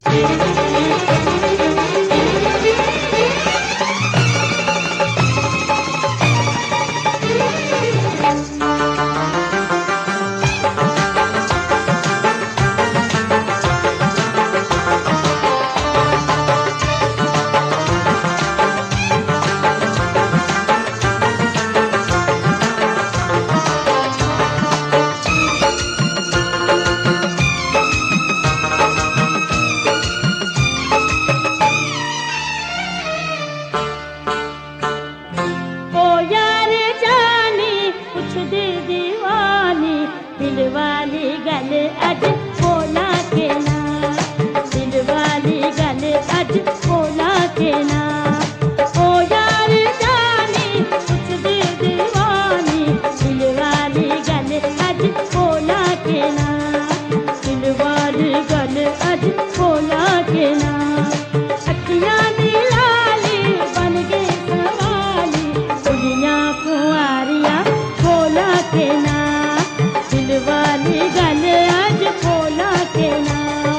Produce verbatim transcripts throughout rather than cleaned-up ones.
दिलवाली गल अज बोला के ना, दिलवाली गल अज बोला के ना। ओ यार जानी कुछ दी दीवानी, दिलवाली गल अज बोला के ना, दिलवाली गल अज बोला के ना। अखियां दी लाली बन गई सवाली, कुड़ियां कुंवारियां बोला के ना, दिलवाली गल अज बोला के ना।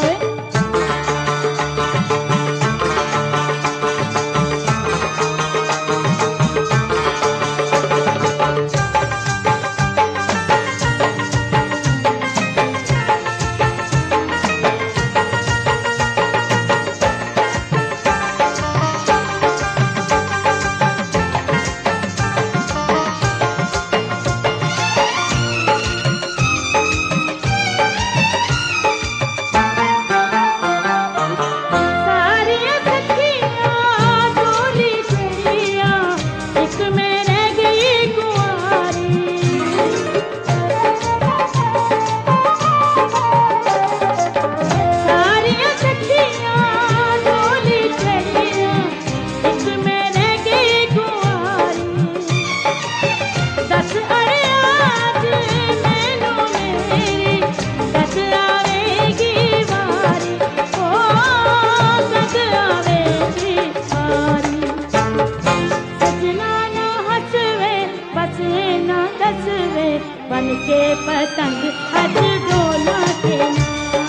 बन के पतंग अज डोला के ना,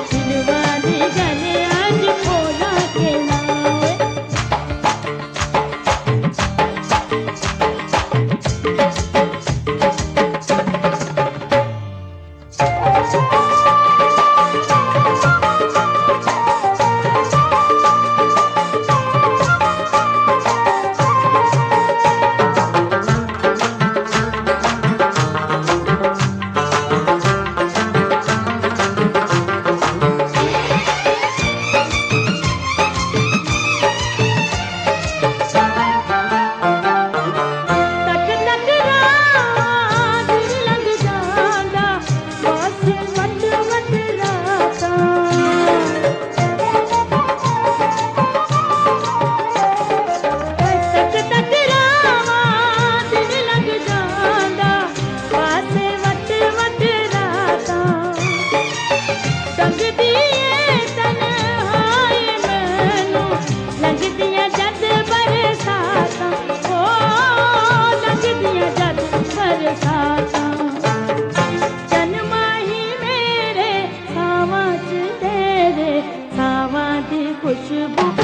दिलवाली गल अज बोला के ना। खुशबू